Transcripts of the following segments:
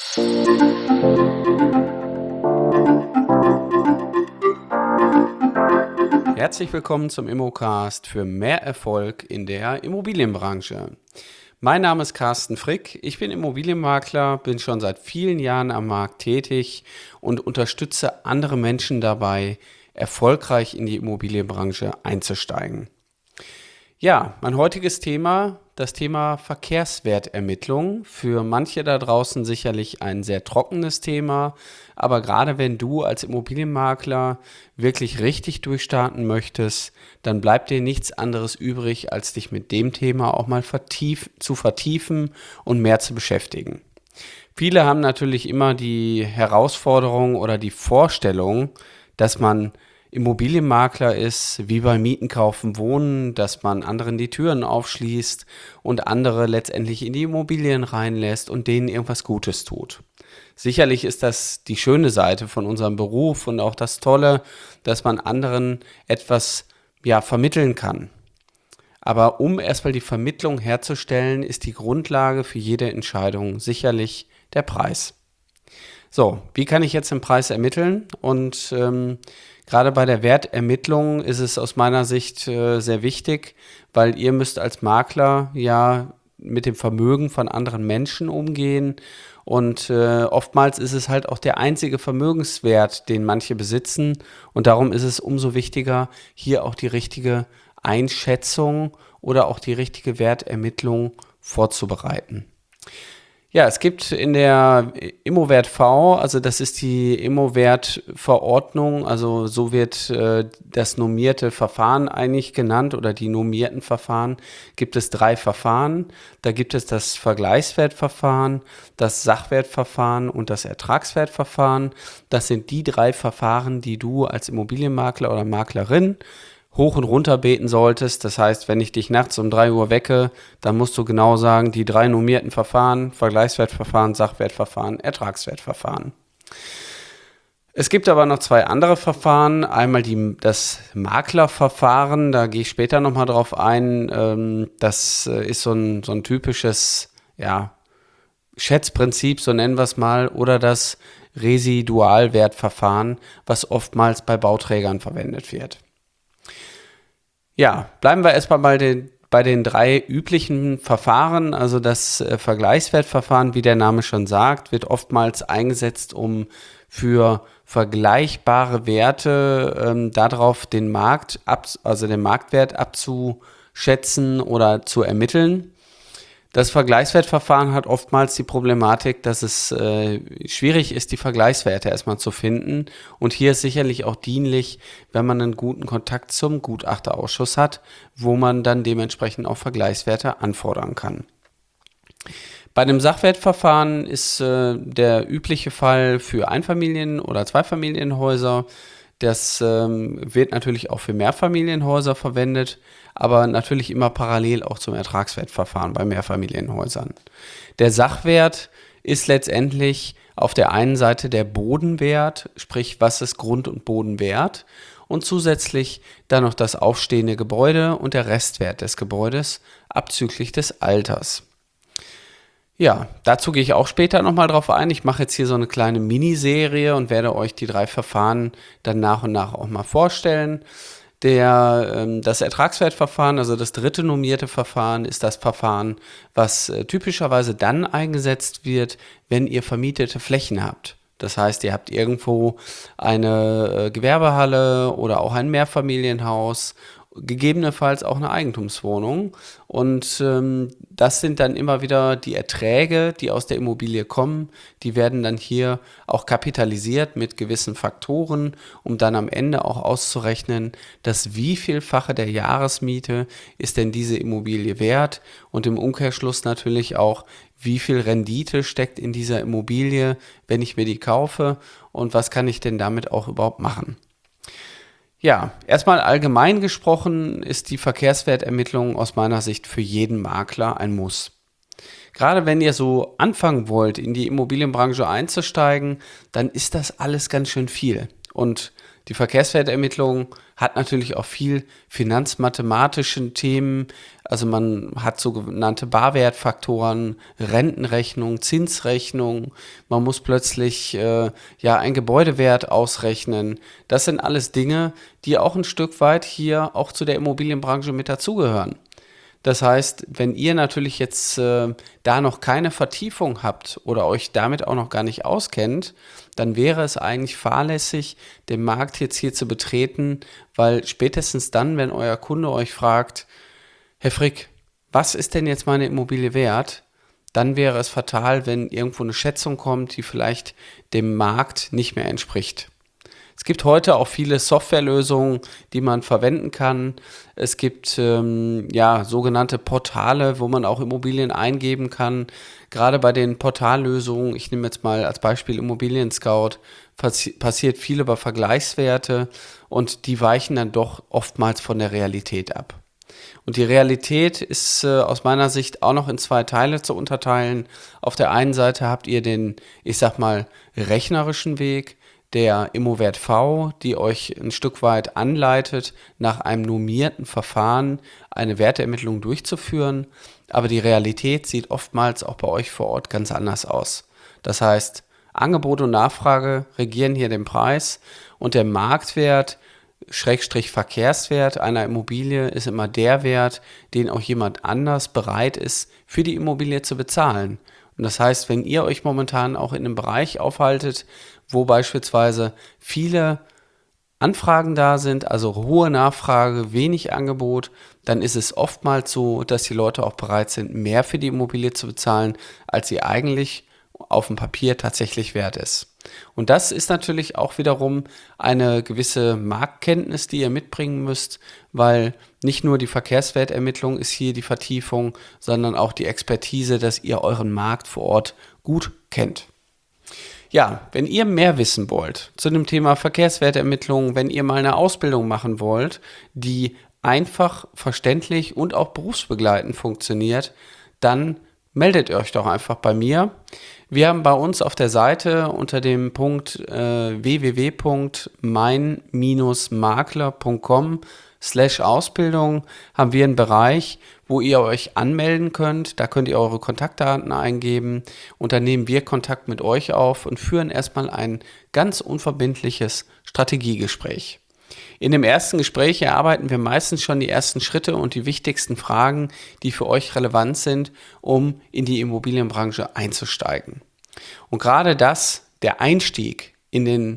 Herzlich willkommen zum Immocast für mehr Erfolg in der Immobilienbranche. Mein Name ist Carsten Frick, ich bin Immobilienmakler, bin schon seit vielen Jahren am Markt tätig und unterstütze andere Menschen dabei, erfolgreich in die Immobilienbranche einzusteigen. Ja, mein heutiges Thema, das Thema Verkehrswertermittlung. Für manche da draußen sicherlich ein sehr trockenes Thema, aber gerade wenn du als Immobilienmakler wirklich richtig durchstarten möchtest, dann bleibt dir nichts anderes übrig, als dich mit dem Thema auch mal zu vertiefen und mehr zu beschäftigen. Viele haben natürlich immer die Herausforderung oder die Vorstellung, dass man Immobilienmakler ist, wie bei Mieten, Kaufen, Wohnen, dass man anderen die Türen aufschließt und andere letztendlich in die Immobilien reinlässt und denen irgendwas Gutes tut. Sicherlich ist das die schöne Seite von unserem Beruf und auch das Tolle, dass man anderen etwas vermitteln kann. Aber um erstmal die Vermittlung herzustellen, ist die Grundlage für jede Entscheidung sicherlich der Preis. So, wie kann ich jetzt den Preis ermitteln? Und gerade bei der Wertermittlung ist es aus meiner Sicht sehr wichtig, weil ihr müsst als Makler ja mit dem Vermögen von anderen Menschen umgehen. Und oftmals ist es halt auch der einzige Vermögenswert, den manche besitzen. Und darum ist es umso wichtiger, hier auch die richtige Einschätzung oder auch die richtige Wertermittlung vorzubereiten. Ja, es gibt in der Immowert-V, also das ist die Immowert-Verordnung, also so wird das normierte Verfahren eigentlich genannt oder die normierten Verfahren, gibt es 3 Verfahren. Da gibt es das Vergleichswertverfahren, das Sachwertverfahren und das Ertragswertverfahren. Das sind die 3 Verfahren, die du als Immobilienmakler oder Maklerin hoch und runter beten solltest. Das heißt, wenn ich dich nachts um 3 Uhr wecke, dann musst du genau sagen, die 3 normierten Verfahren, Vergleichswertverfahren, Sachwertverfahren, Ertragswertverfahren. Es gibt aber noch 2 andere Verfahren. Einmal das Maklerverfahren, da gehe ich später nochmal drauf ein. Das ist so ein typisches Schätzprinzip, so nennen wir es mal, oder das Residualwertverfahren, was oftmals bei Bauträgern verwendet wird. Ja, bleiben wir erstmal bei den 3 üblichen Verfahren. Also das Vergleichswertverfahren, wie der Name schon sagt, wird oftmals eingesetzt, um für vergleichbare Werte darauf den den Marktwert abzuschätzen oder zu ermitteln. Das Vergleichswertverfahren hat oftmals die Problematik, dass es schwierig ist, die Vergleichswerte erstmal zu finden. Und hier ist sicherlich auch dienlich, wenn man einen guten Kontakt zum Gutachterausschuss hat, wo man dann dementsprechend auch Vergleichswerte anfordern kann. Bei dem Sachwertverfahren ist der übliche Fall für Einfamilien- oder Zweifamilienhäuser. Das wird natürlich auch für Mehrfamilienhäuser verwendet, aber natürlich immer parallel auch zum Ertragswertverfahren bei Mehrfamilienhäusern. Der Sachwert ist letztendlich auf der einen Seite der Bodenwert, sprich was ist Grund und Boden wert, und zusätzlich dann noch das aufstehende Gebäude und der Restwert des Gebäudes abzüglich des Alters. Ja, dazu gehe ich auch später nochmal drauf ein. Ich mache jetzt hier so eine kleine Miniserie und werde euch die 3 Verfahren dann nach und nach auch mal vorstellen. Das Ertragswertverfahren, also das 3. normierte Verfahren, ist das Verfahren, was typischerweise dann eingesetzt wird, wenn ihr vermietete Flächen habt. Das heißt, ihr habt irgendwo eine Gewerbehalle oder auch ein Mehrfamilienhaus, gegebenenfalls auch eine Eigentumswohnung. Und das sind dann immer wieder die Erträge, die aus der Immobilie kommen. Die werden dann hier auch kapitalisiert mit gewissen Faktoren, um dann am Ende auch auszurechnen, dass wievielfache der Jahresmiete ist denn diese Immobilie wert und im Umkehrschluss natürlich auch, wie viel Rendite steckt in dieser Immobilie, wenn ich mir die kaufe und was kann ich denn damit auch überhaupt machen. Ja, erstmal allgemein gesprochen ist die Verkehrswertermittlung aus meiner Sicht für jeden Makler ein Muss. Gerade wenn ihr so anfangen wollt, in die Immobilienbranche einzusteigen, dann ist das alles ganz schön viel. Und Die Verkehrswertermittlung hat natürlich auch viel finanzmathematische Themen. Also man hat sogenannte Barwertfaktoren, Rentenrechnung, Zinsrechnung. Man muss plötzlich einen Gebäudewert ausrechnen. Das sind alles Dinge, die auch ein Stück weit hier auch zu der Immobilienbranche mit dazugehören. Das heißt, wenn ihr natürlich jetzt da noch keine Vertiefung habt oder euch damit auch noch gar nicht auskennt, dann wäre es eigentlich fahrlässig, den Markt jetzt hier zu betreten, weil spätestens dann, wenn euer Kunde euch fragt, Herr Frick, was ist denn jetzt meine Immobilie wert? Dann wäre es fatal, wenn irgendwo eine Schätzung kommt, die vielleicht dem Markt nicht mehr entspricht. Es gibt heute auch viele Softwarelösungen, die man verwenden kann. Es gibt sogenannte Portale, wo man auch Immobilien eingeben kann. Gerade bei den Portallösungen, ich nehme jetzt mal als Beispiel Immobilien Scout, passiert viel über Vergleichswerte und die weichen dann doch oftmals von der Realität ab. Und die Realität ist aus meiner Sicht auch noch in zwei Teile zu unterteilen. Auf der einen Seite habt ihr den, ich sag mal, rechnerischen Weg, der Immowert V, die euch ein Stück weit anleitet, nach einem normierten Verfahren eine Wertermittlung durchzuführen. Aber die Realität sieht oftmals auch bei euch vor Ort ganz anders aus. Das heißt, Angebot und Nachfrage regieren hier den Preis und der Marktwert, Schrägstrich Verkehrswert einer Immobilie ist immer der Wert, den auch jemand anders bereit ist, für die Immobilie zu bezahlen. Und das heißt, wenn ihr euch momentan auch in einem Bereich aufhaltet, wo beispielsweise viele Anfragen da sind, also hohe Nachfrage, wenig Angebot, dann ist es oftmals so, dass die Leute auch bereit sind, mehr für die Immobilie zu bezahlen, als sie eigentlich auf dem Papier tatsächlich wert ist. Und das ist natürlich auch wiederum eine gewisse Marktkenntnis, die ihr mitbringen müsst, weil nicht nur die Verkehrswertermittlung ist hier die Vertiefung, sondern auch die Expertise, dass ihr euren Markt vor Ort gut kennt. Ja, wenn ihr mehr wissen wollt zu dem Thema Verkehrswertermittlung, wenn ihr mal eine Ausbildung machen wollt, die einfach, verständlich und auch berufsbegleitend funktioniert, dann meldet euch doch einfach bei mir. Wir haben bei uns auf der Seite unter dem Punkt www.mein-makler.com/Ausbildung haben wir einen Bereich, wo ihr euch anmelden könnt. Da könnt ihr eure Kontaktdaten eingeben und dann nehmen wir Kontakt mit euch auf und führen erstmal ein ganz unverbindliches Strategiegespräch. In dem ersten Gespräch erarbeiten wir meistens schon die ersten Schritte und die wichtigsten Fragen, die für euch relevant sind, um in die Immobilienbranche einzusteigen. Und gerade der Einstieg in den,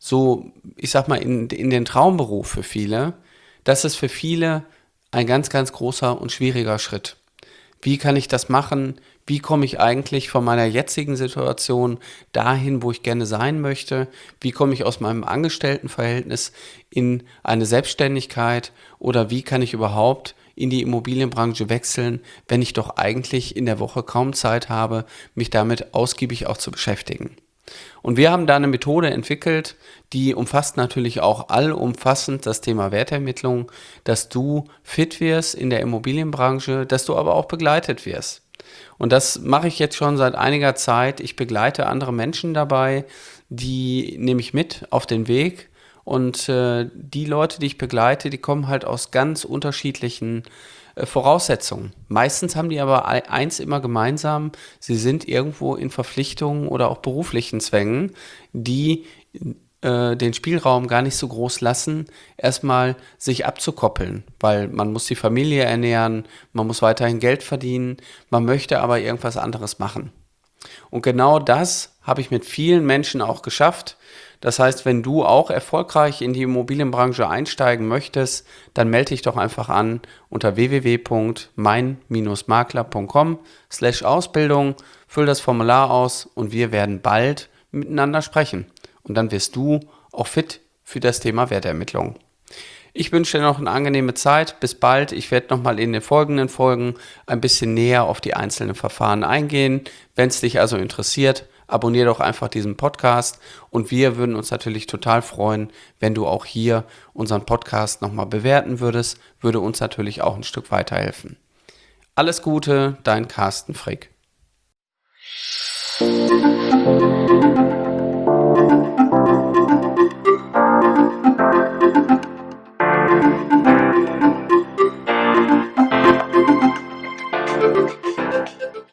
in den Traumberuf für viele, das ist für viele ein ganz, ganz großer und schwieriger Schritt. Wie kann ich das machen? Wie komme ich eigentlich von meiner jetzigen Situation dahin, wo ich gerne sein möchte? Wie komme ich aus meinem Angestelltenverhältnis in eine Selbstständigkeit? Oder wie kann ich überhaupt in die Immobilienbranche wechseln, wenn ich doch eigentlich in der Woche kaum Zeit habe, mich damit ausgiebig auch zu beschäftigen? Und wir haben da eine Methode entwickelt, die umfasst natürlich auch allumfassend das Thema Wertermittlung, dass du fit wirst in der Immobilienbranche, dass du aber auch begleitet wirst. Und das mache ich jetzt schon seit einiger Zeit. Ich begleite andere Menschen dabei, die nehme ich mit auf den Weg. Und die Leute, die ich begleite, die kommen halt aus ganz unterschiedlichen Voraussetzungen. Meistens haben die aber eins immer gemeinsam, sie sind irgendwo in Verpflichtungen oder auch beruflichen Zwängen, die den Spielraum gar nicht so groß lassen, erstmal sich abzukoppeln, weil man muss die Familie ernähren, man muss weiterhin Geld verdienen, man möchte aber irgendwas anderes machen. Und genau das habe ich mit vielen Menschen auch geschafft. Das heißt, wenn du auch erfolgreich in die Immobilienbranche einsteigen möchtest, dann melde dich doch einfach an unter www.mein-makler.com/Ausbildung, füll das Formular aus und wir werden bald miteinander sprechen. Und dann wirst du auch fit für das Thema Wertermittlung. Ich wünsche dir noch eine angenehme Zeit. Bis bald. Ich werde nochmal in den folgenden Folgen ein bisschen näher auf die einzelnen Verfahren eingehen. Wenn es dich also interessiert, abonniere doch einfach diesen Podcast und wir würden uns natürlich total freuen, wenn du auch hier unseren Podcast nochmal bewerten würdest. Würde uns natürlich auch ein Stück weiterhelfen. Alles Gute, dein Carsten Frick.